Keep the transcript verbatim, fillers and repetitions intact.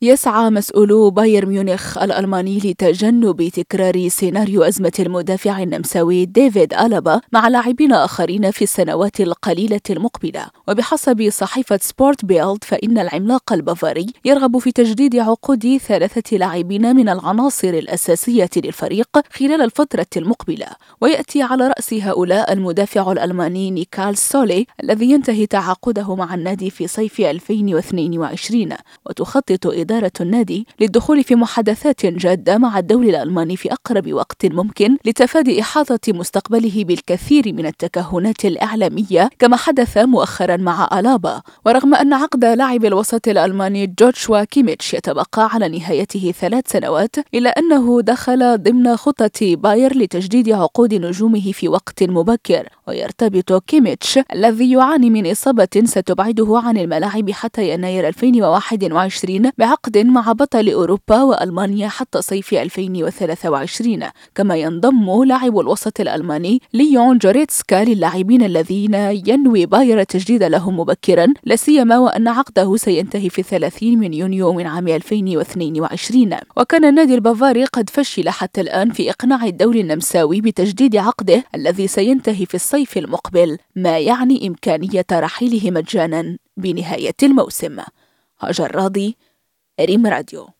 يسعى مسؤولو بايرن ميونخ الألماني لتجنب تكرار سيناريو أزمة المدافع النمساوي ديفيد ألابا مع لاعبين آخرين في السنوات القليلة المقبلة. وبحسب صحيفة سبورت بيلد فإن العملاق البافاري يرغب في تجديد عقود ثلاثة لاعبين من العناصر الأساسية للفريق خلال الفترة المقبلة، ويأتي على رأس هؤلاء المدافع الألماني نيكال سولي الذي ينتهي تعاقده مع النادي في صيف ألفين واثنين وعشرين. وتخطط إدارة النادي للدخول في محادثات جادة مع الدولي الألماني في أقرب وقت ممكن لتفادي إحاطة مستقبله بالكثير من التكهنات الإعلامية كما حدث مؤخرا مع ألابا. ورغم أن عقد لاعب الوسط الألماني جوشوا كيميتش يتبقى على نهايته ثلاث سنوات، إلا أنه دخل ضمن خطة باير لتجديد عقود نجومه في وقت مبكر. ويرتبط كيميتش الذي يعاني من إصابة ستبعده عن الملاعب حتى يناير ألفين وواحد وعشرين بعقد مع بطل أوروبا وألمانيا حتى صيف ألفين وثلاثة وعشرين. كما ينضم لاعب الوسط الألماني ليون جوريتسكا للاعبين الذين ينوي باير التجديد لهم مبكرا، لاسيما وأن عقده سينتهي في الثلاثين من يونيو من عام ألفين واثنين وعشرين. وكان النادي البافاري قد فشل حتى الآن في إقناع الدولي النمساوي بتجديد عقده الذي سينتهي في الصيف المقبل، ما يعني إمكانية رحيله مجانا بنهاية الموسم. هاجر راضي، ريم راديو.